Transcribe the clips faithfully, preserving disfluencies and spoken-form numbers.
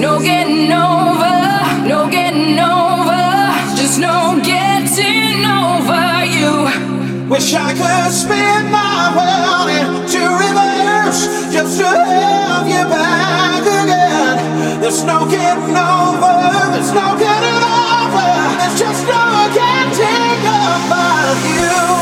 no getting over, no getting over, just no getting over you. Wish I could spin my world into reverse just to have you back again. There's no getting over, there's no getting over, there's just no getting over you.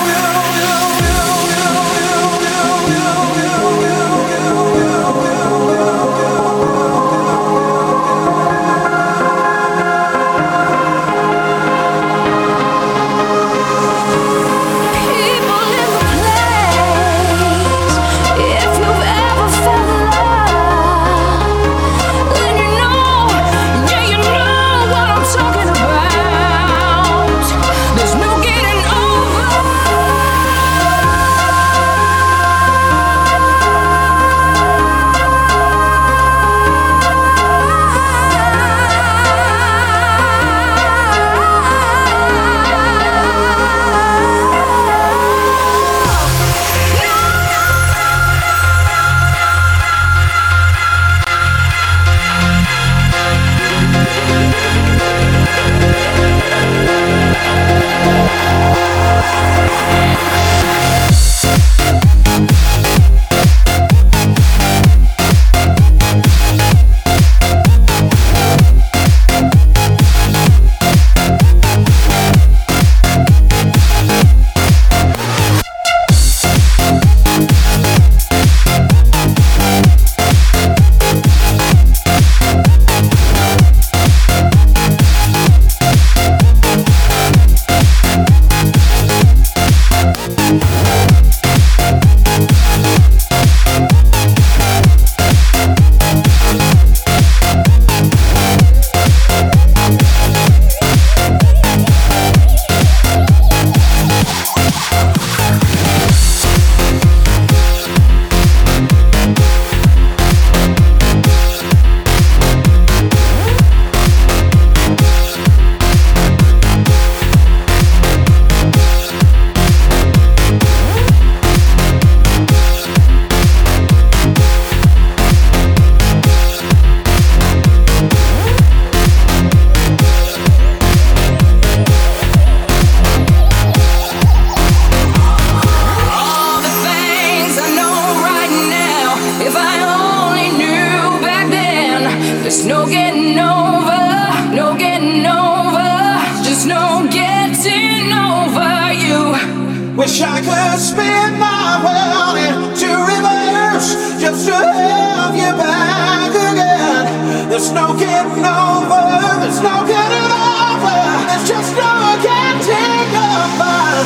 Wish I could spin my world into reverse just to have you back again. There's no getting over, there's no getting over, there's just no getting over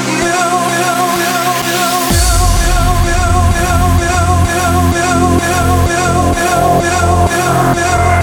you.